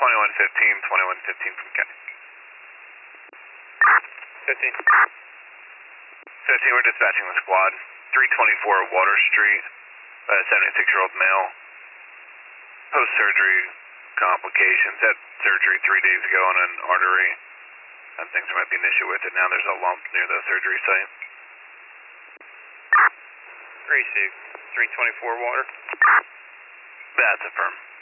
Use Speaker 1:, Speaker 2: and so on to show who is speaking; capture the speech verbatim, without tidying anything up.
Speaker 1: twenty-one fifteen, twenty-one fifteen from County.
Speaker 2: fifteen.
Speaker 1: fifteen, we're dispatching the squad. three twenty-four Water Street, uh, seventy-six-year-old male. Post-surgery complications. Had surgery three days ago on an artery. I think there might be an issue with it now. There's a lump near the surgery site.
Speaker 2: Received. three twenty-four Water.
Speaker 1: That's affirmed.